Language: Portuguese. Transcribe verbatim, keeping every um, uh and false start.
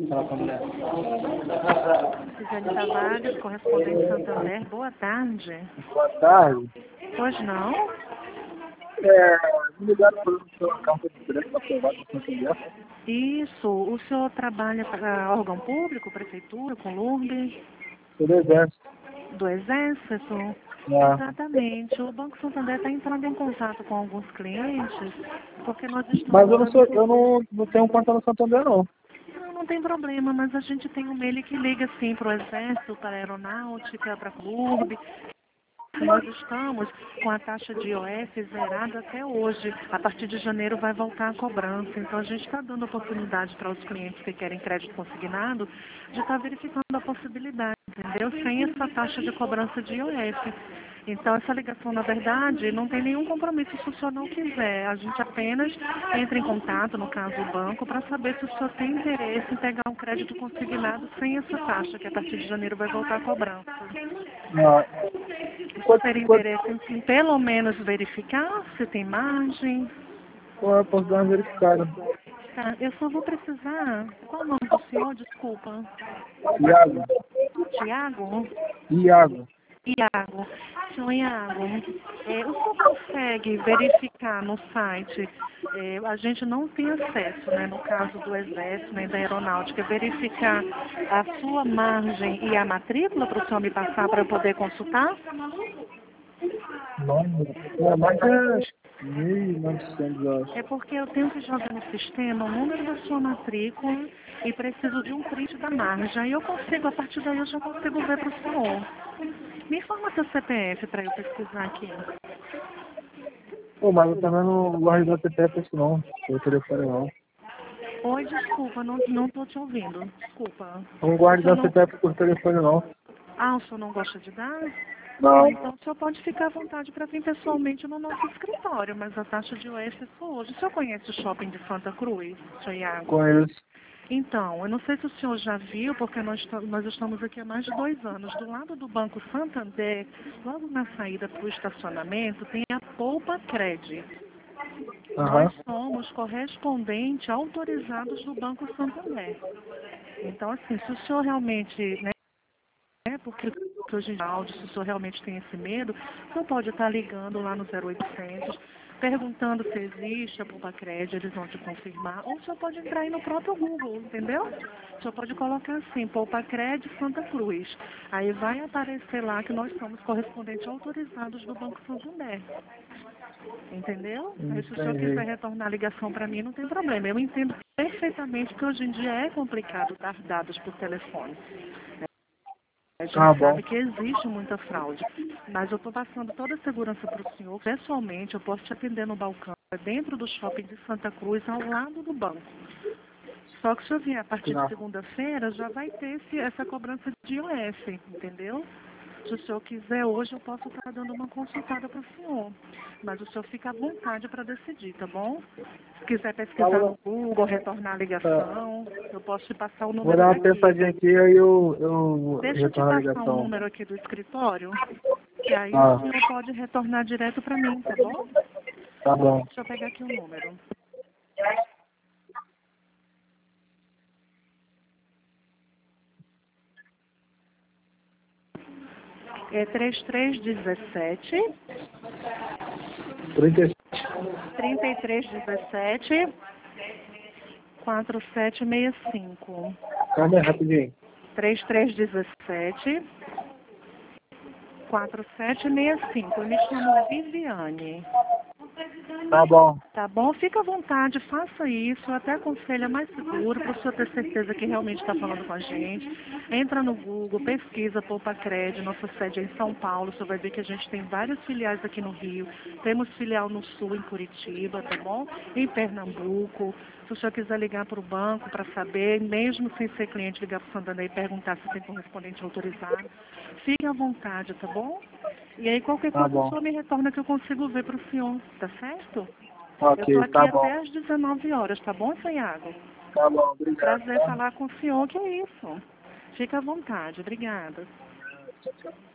Fala com a mulher. Gisele Tavares, correspondente Santander, boa tarde. Boa tarde. Pois não? É, me ligaram para o seu carta de crédito para provar que você conhece. Isso, o senhor trabalha para órgão público, prefeitura, com L U R B? Seu exército. Do Exército? É. Exatamente. O Banco Santander está entrando em contato com alguns clientes, porque nós estamos... Mas eu não sou, eu não, não tenho conta no Santander, não. Não, não tem problema, mas a gente tem um mail que liga sim para o Exército, para a Aeronáutica, para a L U R B. Nós estamos com a taxa de I O F zerada até hoje. A partir de janeiro vai voltar a cobrança. Então a gente está dando oportunidade para os clientes que querem crédito consignado de estar verificando a possibilidade, entendeu? Sem essa taxa de cobrança de I O F. Então essa ligação, na verdade, não tem nenhum compromisso se o senhor não quiser. A gente apenas entra em contato, no caso o banco, para saber se o senhor tem interesse em pegar um crédito consignado sem essa taxa, que a partir de janeiro vai voltar a cobrança. Não. Você teria interesse em pelo menos verificar se tem margem? Pô, eu posso dar uma verificada. Tá, eu só vou precisar... Qual o nome do senhor? Desculpa. Iago. Tiago? Iago. Iago. Senhor Iago, é, o senhor consegue verificar no site, é, a gente não tem acesso, né, no caso do Exército, nem da Aeronáutica, verificar a sua margem e a matrícula para o senhor me passar para eu poder consultar? Não, é mais de mil e novecentos, eu acho. É porque eu tenho que jogar no sistema o número da sua matrícula e preciso de um print da margem. Aí eu consigo, a partir daí eu já consigo ver para o senhor. Me informa seu C P F para eu pesquisar aqui. Pô, mas eu também não gosto de dar C P F isso não. Eu telefone não. Oi, desculpa, não, não tô te ouvindo. Desculpa. Eu não gosto de O senhor dar não... C P F por telefone não. Ah, o senhor não gosta de dar? Não. Então o senhor pode ficar à vontade para vir pessoalmente no nosso escritório, mas a taxa de I O F é só hoje. O senhor conhece o shopping de Santa Cruz, senhor Iago? Conheço. Então, eu não sei se o senhor já viu, porque nós, nós estamos aqui há mais de dois anos. Do lado do Banco Santander, logo na saída para o estacionamento, tem a Poupa Cred. Uhum. Nós somos correspondentes autorizados do Banco Santander. Então, assim, se o senhor realmente, né, é porque hoje em áudio, se o senhor realmente tem esse medo, o senhor pode estar ligando lá no zero oitocentos, perguntando se existe a Poupa Cred, eles vão te confirmar, ou o senhor pode entrar aí no próprio Google, entendeu? O senhor pode colocar assim, Poupa Cred Santa Cruz. Aí vai aparecer lá que nós somos correspondentes autorizados do Banco Santander. Entendeu? Aí, se o senhor quiser retornar a ligação para mim, não tem problema. Eu entendo perfeitamente que hoje em dia é complicado dar dados por telefone. A gente Ah, bom. sabe que existe muita fraude, mas eu estou passando toda a segurança para o senhor. Pessoalmente, eu posso te atender no balcão, dentro do shopping de Santa Cruz, ao lado do banco. Só que se eu vier a partir de segunda-feira, já vai ter esse, essa cobrança de I O F, entendeu? Se o senhor quiser, hoje eu posso estar dando uma consultada para o senhor. Mas o senhor fica à vontade para decidir, tá bom? Se quiser pesquisar no Google, retornar a ligação, eu posso te passar o número Vou dar uma daqui. pensadinha aqui, aí eu, eu Deixa eu te retorno a passar o ligação. número aqui do escritório, que aí Ah. o senhor pode retornar direto para mim, tá bom? Tá bom. Deixa eu pegar aqui o número. É três três um sete, trinta e três três um sete, quatro sete seis cinco. Calma aí, rapidinho. três três um sete, quatro sete seis cinco. Eu me chamo Viviane. Tá bom. Tá bom? Fica à vontade, faça isso. Eu até aconselho, é mais seguro, para o senhor ter certeza que realmente está falando com a gente. Entra no Google, pesquisa Poupa Cred, nossa sede é em São Paulo. O senhor vai ver que a gente tem várias filiais aqui no Rio. Temos filial no Sul, em Curitiba, tá bom? Em Pernambuco. Se o senhor quiser ligar para o banco para saber, mesmo sem ser cliente, ligar para o Santander e perguntar se tem correspondente autorizado, fique à vontade, tá bom? E aí qualquer Tá coisa o bom. senhor me retorna que eu consigo ver para o senhor, tá certo? Ok, Eu estou aqui tá bom. até às dezenove horas, tá bom, senhor Iago? Tá bom, obrigado. Prazer falar com o senhor, que é isso. Fica à vontade, obrigada. Tchau, tchau.